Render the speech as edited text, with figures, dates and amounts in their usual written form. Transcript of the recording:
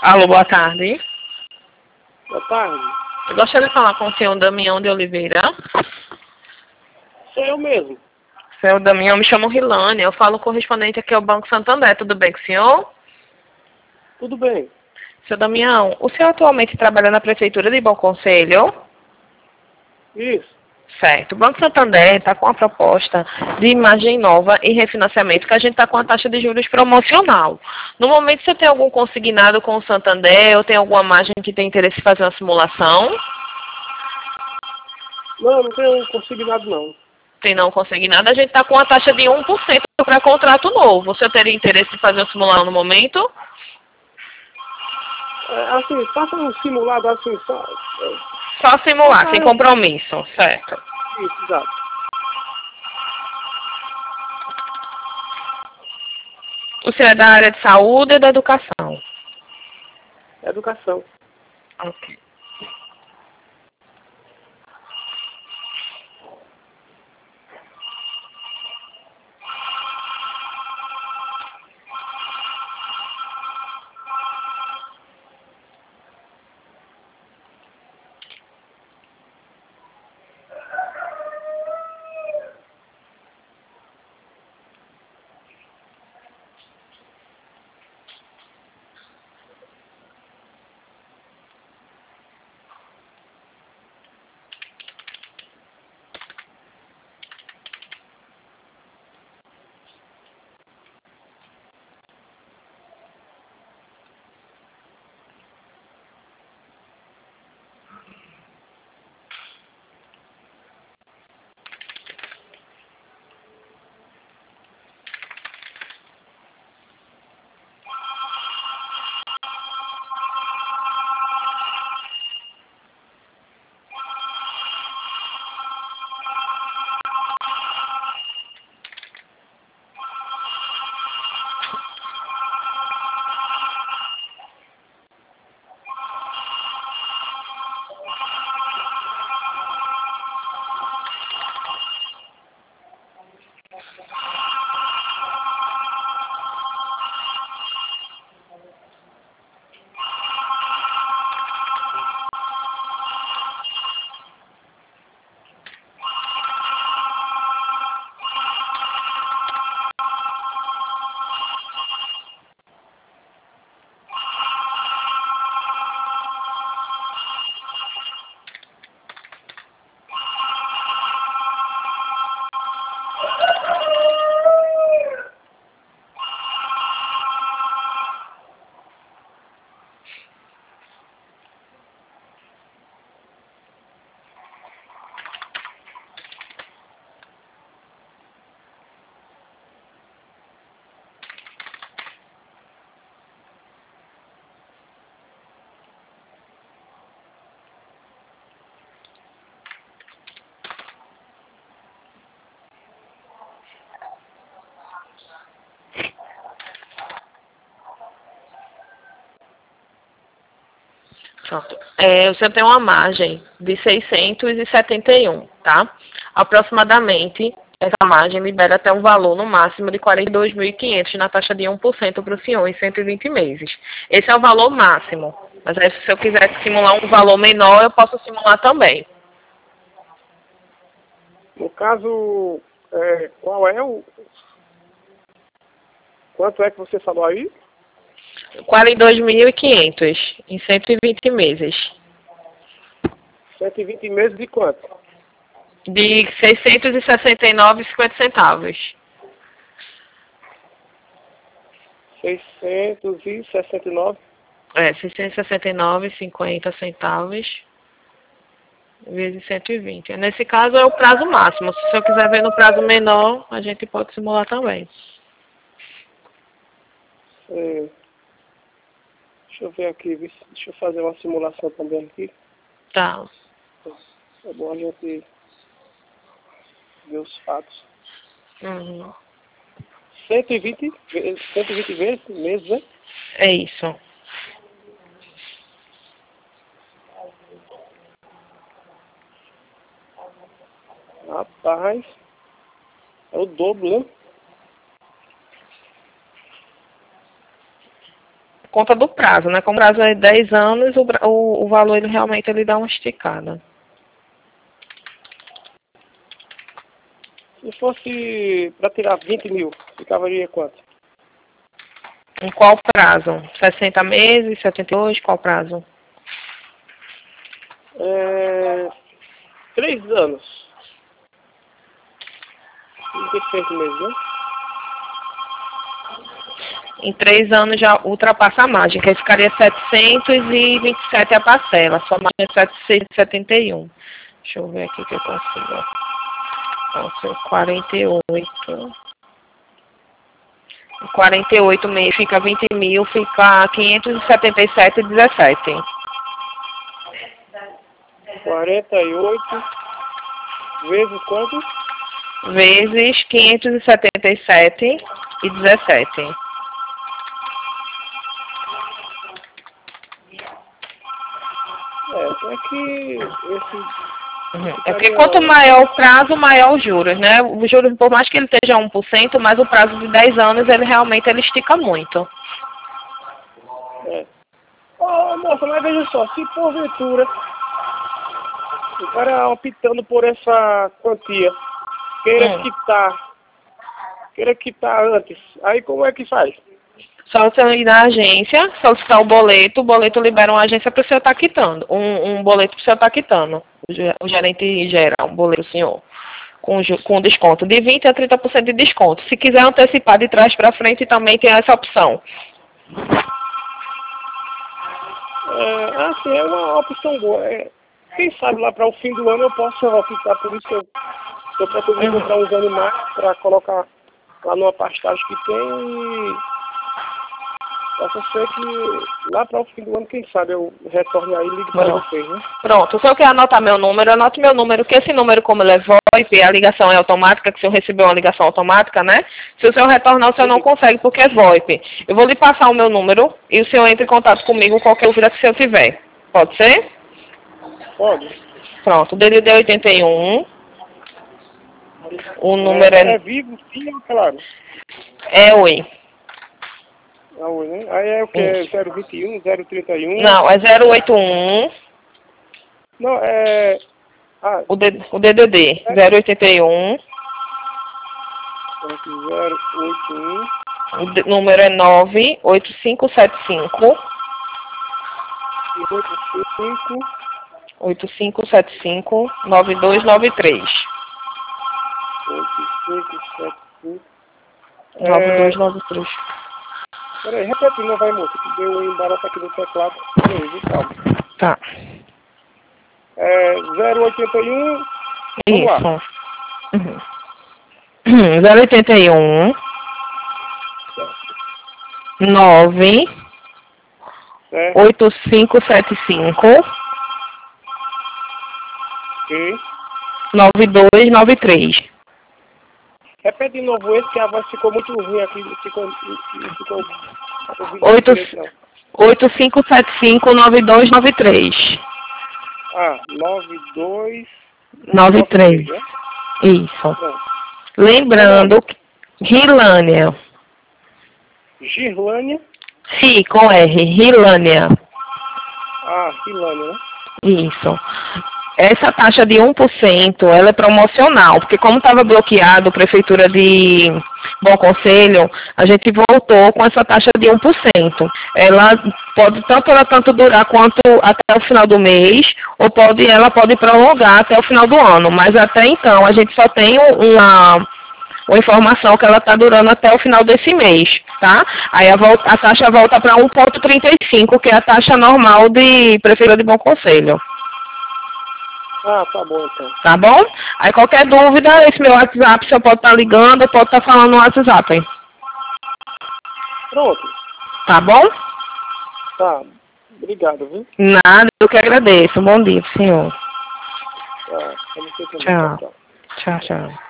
Alô, boa tarde. Boa tarde. Eu gostaria de falar com o senhor Damião de Oliveira. Sou eu mesmo. Senhor Damião, me chamo Rilane. Eu falo correspondente aqui ao Banco Santander. Tudo bem com o senhor? Tudo bem. Senhor Damião, o senhor atualmente trabalha na Prefeitura de Bom Conselho? Isso. Certo. O Banco Santander está com uma proposta de imagem nova e refinanciamento que a gente está com a taxa de juros promocional. No momento, você tem algum consignado com o Santander ou tem alguma margem que tem interesse em fazer uma simulação? Não tenho consignado não. Tem não consignado, a gente está com a taxa de 1% para contrato novo. Você teria interesse em fazer uma simulação no momento? Assim, faça um simulado assim, só. Só simular, sem compromisso, certo? Isso, exato. O senhor é da área de saúde ou da educação? Educação. Ok. Pronto. O senhor tem uma margem de 671, tá? Aproximadamente, essa margem libera até um valor no máximo de 42.500 na taxa de 1% para o senhor em 120 meses. Esse é o valor máximo. Mas aí, se eu quiser simular um valor menor, eu posso simular também. No caso, qual é o... Quanto é que você falou aí? 42.500 em 120 meses. 120 meses de quanto? De 669,50 centavos. 669. 669,50 centavos vezes 120. Nesse caso é o prazo máximo. Se o senhor quiser ver no prazo menor, a gente pode simular também. Deixa eu ver aqui, deixa eu fazer uma simulação também aqui. Tá. É bom a gente ver os fatos. Uhum. 120 meses, né? É isso. Rapaz, é o dobro, né? conta do prazo, né? Como o prazo é 10 anos, o valor ele realmente ele dá uma esticada. Se fosse para tirar 20 mil, ficaria quanto? Em qual prazo? 60 meses, 72, qual prazo? 3 anos. 36 meses, né? Em 3 anos já ultrapassa a margem, que aí ficaria 727 a parcela. Sua margem é 771. Deixa eu ver aqui que eu consigo. Então, 48. 48 meses fica 20 mil, fica 577,17. 48 vezes quanto? Vezes 577,17. É que esse... É porque quanto maior o prazo, maior os juros, né? O juros, por mais que ele esteja 1%, mas o prazo de 10 anos, ele realmente ele estica muito. Moça, mas veja só, se porventura o cara optando por essa quantia queira quitar antes, aí como é que faz? Só você ir na agência, solicitar o boleto libera uma agência para o senhor estar quitando. Um boleto para o senhor estar quitando. O gerente gera um boleto, senhor, com desconto de 20% a 30% de desconto. Se quiser antecipar de trás para frente, também tem essa opção. É uma opção boa. Quem sabe lá para o fim do ano eu posso optar por isso. Eu pretendo comprar uns animais para colocar lá numa pastagem que tem e possa ser que lá para o fim do ano, quem sabe, eu retorne aí e ligue para vocês, né? Pronto, o senhor quer anotar meu número, anote meu número, que esse número, como ele é VoIP, a ligação é automática, que o senhor recebeu uma ligação automática, né? Se o senhor retornar, o senhor não consegue, porque é VoIP. Eu vou lhe passar o meu número e o senhor entra em contato comigo qualquer dúvida que o senhor tiver. Pode ser? Pode. Pronto, DDD 81. O número é vivo, sim, é claro. É oi. Oi, né? Aí é o que? É 021, 031? Não, é 081. Não, o DDD, 081. 081. O número é 98575. 8575 9293. 8575 9293. Peraí, repete, não vai, moça, que deu um embaraço aqui no teclado. Peraí, calma. Tá. 081. Isso. 081 9 8575 9293. Repete de novo esse, que a voz ficou muito ruim aqui. Ficou 8575 9293. 9293. Né? Isso. Pronto. Lembrando, Rilânia. Girlânia? Sim, com R, Rilânia. Rilânia, né? Isso. Essa taxa de 1%, ela é promocional, porque como estava bloqueado, Prefeitura de Bom Conselho, a gente voltou com essa taxa de 1%. Ela pode tanto durar quanto até o final do mês, ou ela pode prolongar até o final do ano. Mas até então, a gente só tem uma informação que ela está durando até o final desse mês, tá? Aí a taxa volta para 1,35, que é a taxa normal de Prefeitura de Bom Conselho. Tá bom, então. Tá bom? Aí qualquer dúvida, esse meu WhatsApp, você pode estar ligando, pode estar falando no WhatsApp, hein? Pronto. Tá bom? Tá. Obrigado, viu? Nada, eu que agradeço. Bom dia, senhor. Tchau. Tchau.